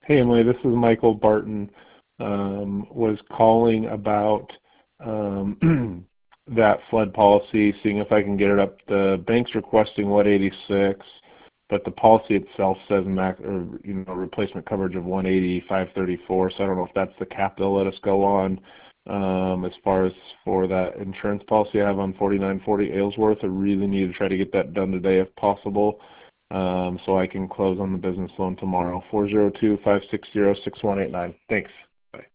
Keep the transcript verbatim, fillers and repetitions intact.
Hey Emily, this is Michael Barton. Um, was calling about um, that flood policy, seeing if I can get it up. The bank's requesting one eighty-six, but the policy itself says max or you know replacement coverage of one eighty, five thirty-four. So I don't know if that's the cap they'll let us go on. Um, as far as for that insurance policy I have on forty-nine forty Aylesworth, I really need to try to get that done today if possible. Um, so I can close on the business loan tomorrow. four zero two, five six zero, six one eight nine. Thanks.